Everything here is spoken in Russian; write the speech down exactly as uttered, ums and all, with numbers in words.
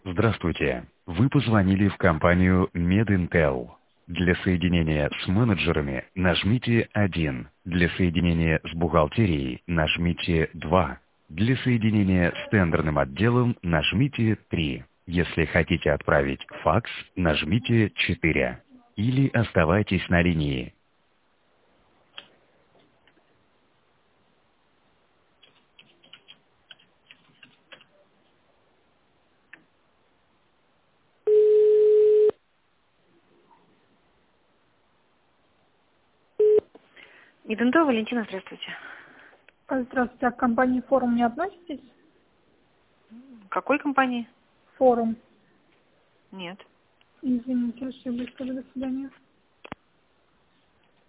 Здравствуйте. Вы позвонили в компанию MedIntel. Для соединения с менеджерами нажмите один. Для соединения с бухгалтерией нажмите два. Для соединения с тендерным отделом нажмите три. Если хотите отправить факс, нажмите четыре. Или оставайтесь на линии. Медунтова Валентина, здравствуйте. А, Здравствуйте, а к компании «Форум» не относитесь? Какой компании? «Форум». Нет. Извините, ошиблась. До свидания.